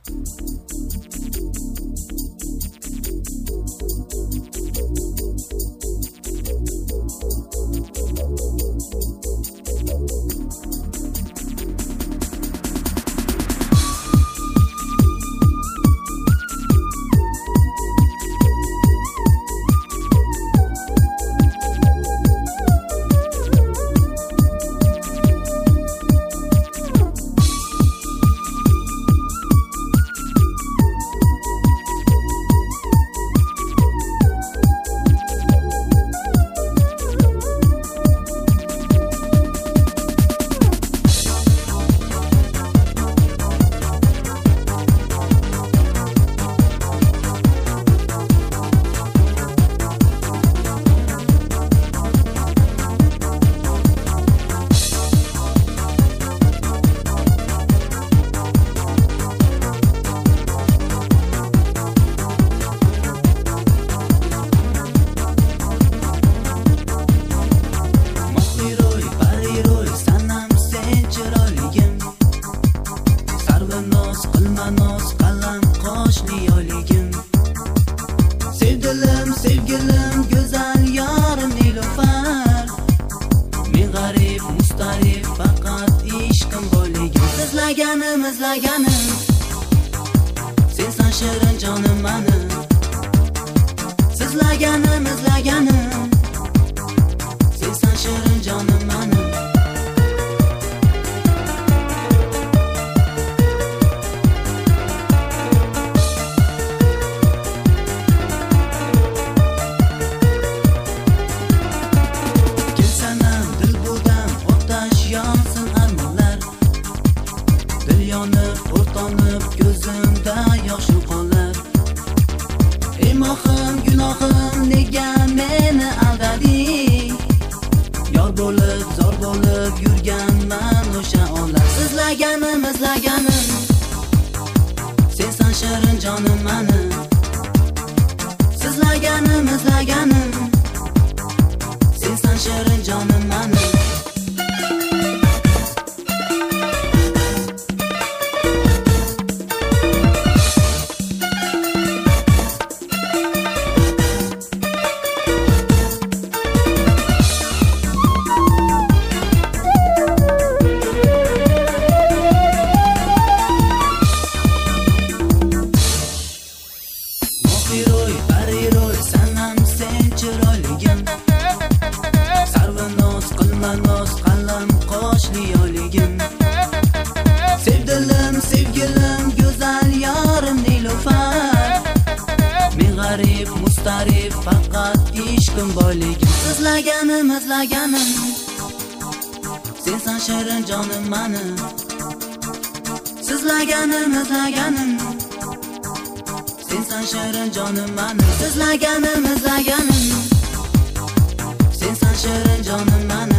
Sevgilim güzel yarım Nilufar, men g'arib mustarif faqat ishqim bo'ligim. Izlaganim sensan shirin jonim mani. Sizlaganim sensan shirin jonim mani. O'rtanib ko'zimda yoshim qolar. Imohim gunohim nega meni aldading? Yor bo'lib zor bo'lib yurganman o'sha onlar. Sizlaganim sensan shirin jonim mani. Sizlaganim sensan shirin jonim mani. Pariroy sanam sen chiroyligim. Sarvinoz qilma noz qalam qoshli yoligim. Sevgilim go'zal yorim Nilufar, men g'arib mustarif faqat ishqim bo'ligim. Sizlaganim sensan shirin jonim mani. Sizlaganim sensan shirin jonim mani. Sizlaganim sensan shirin jonim mani.